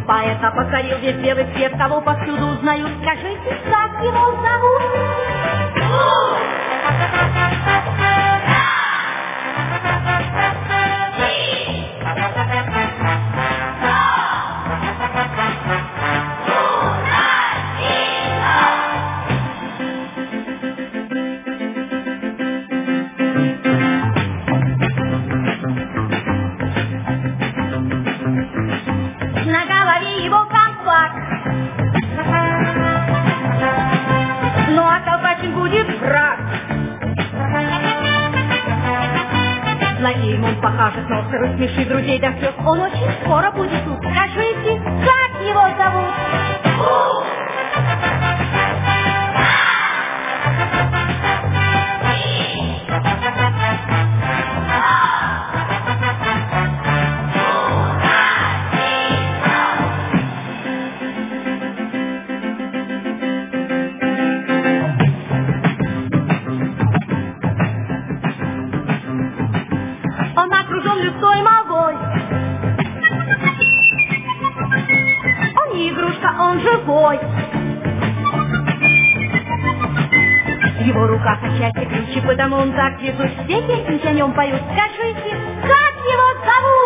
поэта покорил весь белый свет, кого повсюду узнают. Скажите, как его зовут? На голове его колпак, ну а колпачен будет враг. Злодеем он покажет нос и рассмешит друзей до слез. Он очень скоро будет тут. Скажите, как его зовут? Он окружен людской молвой. Он не игрушка, он живой. В его руках от счастья ключи, потому он так везут. Все песенки о нем поют. Скажите, как его зовут?